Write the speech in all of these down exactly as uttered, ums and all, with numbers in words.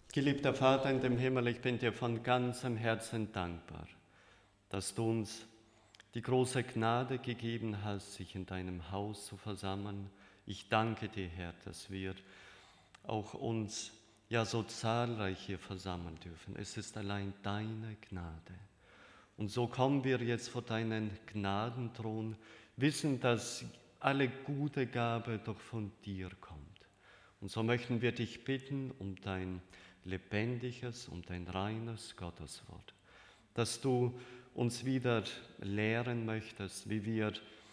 Geliebter Vater in dem Himmel, ich bin dir von ganzem Herzen dankbar, dass du uns die große Gnade gegeben hast, sich in deinem Haus zu versammeln. Ich danke dir, Herr, dass wir auch uns ja so zahlreich hier versammeln dürfen. Es ist allein deine Gnade. Und so kommen wir jetzt vor deinen Gnadenthron, wissen, dass alle gute Gabe doch von dir kommt. Und so möchten wir dich bitten um dein lebendiges, um dein reines Gotteswort, dass du uns wieder lehren möchtest, wie wir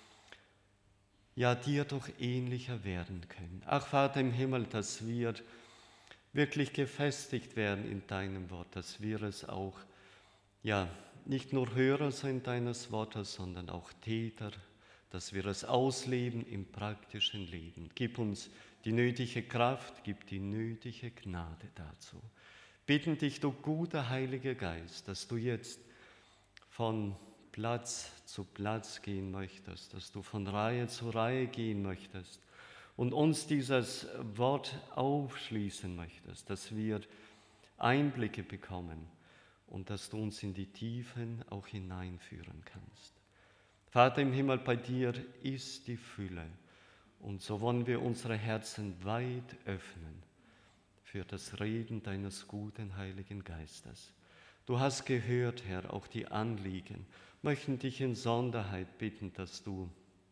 ja dir doch ähnlicher werden können. Ach Vater im Himmel, dass wir wirklich gefestigt werden in deinem Wort, dass wir es auch ja nicht nur Hörer sind deines Wortes, sondern auch Täter, dass wir es ausleben im praktischen Leben. Gib uns die nötige Kraft, gib die nötige Gnade dazu. Bitten dich, du guter Heiliger Geist, dass du jetzt von Platz zu Platz gehen möchtest, dass du von Reihe zu Reihe gehen möchtest und uns dieses Wort aufschließen möchtest, dass wir Einblicke bekommen und dass du uns in die Tiefen auch hineinführen kannst. Vater im Himmel, bei dir ist die Fülle und so wollen wir unsere Herzen weit öffnen für das Reden deines guten Heiligen Geistes. Du hast gehört, Herr, auch die Anliegen, möchten dich in Sonderheit bitten, dass du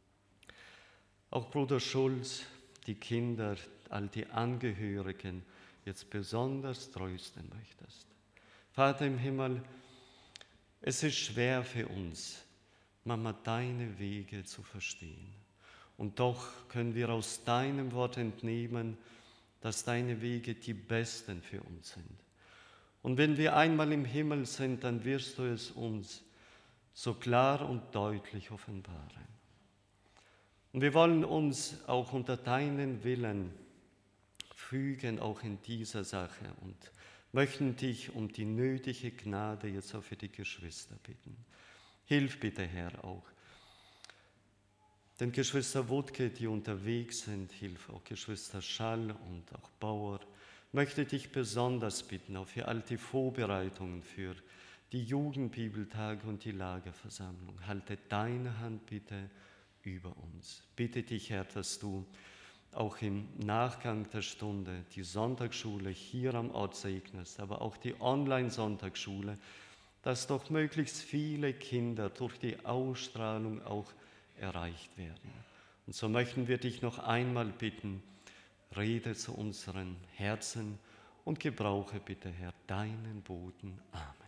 auch Bruder Schulz, die Kinder, all die Angehörigen jetzt besonders trösten möchtest. Vater im Himmel, es ist schwer für uns, Mama, deine Wege zu verstehen. Und doch können wir aus deinem Wort entnehmen, dass deine Wege die besten für uns sind. Und wenn wir einmal im Himmel sind, dann wirst du es uns so klar und deutlich offenbaren. Und wir wollen uns auch unter deinen Willen fügen, auch in dieser Sache, und möchten dich um die nötige Gnade jetzt auch für die Geschwister bitten. Hilf bitte, Herr, auch den Geschwister Wutke, die unterwegs sind, hilf auch Geschwister Schall und auch Bauer. Möchte dich besonders bitten, auch für all die Vorbereitungen für die Jugendbibeltage und die Lagerversammlung. Halte deine Hand bitte über uns. Bitte dich, Herr, dass du auch im Nachgang der Stunde die Sonntagsschule hier am Ort segnest, aber auch die Online-Sonntagsschule, dass doch möglichst viele Kinder durch die Ausstrahlung auch erreicht werden. Und so möchten wir dich noch einmal bitten, rede zu unseren Herzen und gebrauche bitte, Herr, deinen Boten. Amen.